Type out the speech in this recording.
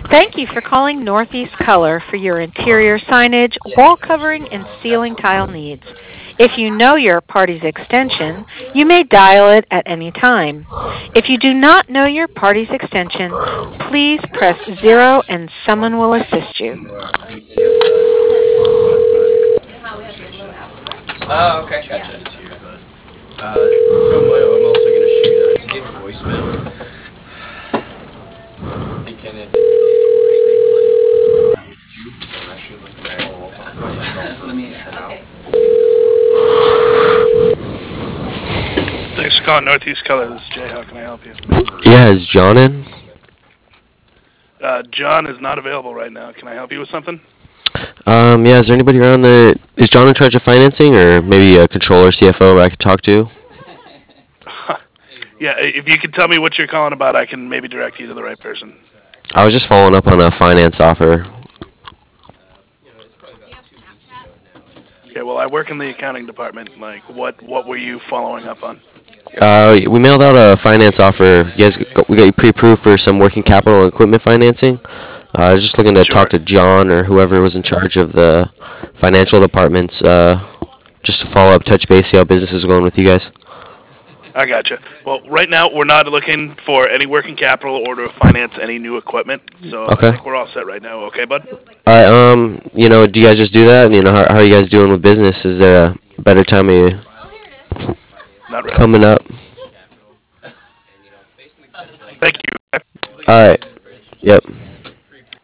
Thank you for calling Northeast Color for your interior signage, wall covering, and ceiling tile needs. If you know your party's extension, you may dial it at any time. If you do not know your party's extension, please press 0 and someone will assist you. Oh, okay, gotcha. Tomoyo, I'm also gonna shoot. Do you have a voicemail? Hey, Kenneth. Let me. Okay. Thanks for calling Northeast Color. This is Jay. How can I help you? Yeah, is John in? John is not available right now. Can I help you with something? Yeah, is there anybody around there? Is John in charge of financing, or maybe a controller, CFO I could talk to? Yeah, if you could tell me what you're calling about, I can maybe direct you to the right person. I was just following up on a finance offer. Okay, well, I work in the accounting department. Like, what were you following up on? We mailed out a finance offer. We got you pre-approved for some working capital and equipment financing. I was just looking to talk Sure. to John or whoever was in charge of the financial departments, just to follow up, touch base, see how business is going with you guys. I gotcha. Well, right now we're not looking for any working capital or to finance any new equipment, so I Okay. think we're all set right now. Okay, bud? All right. Do you guys just do that? And how are you guys doing with business? Is there a better time of year Not really. coming up? Thank you. All right. Yep.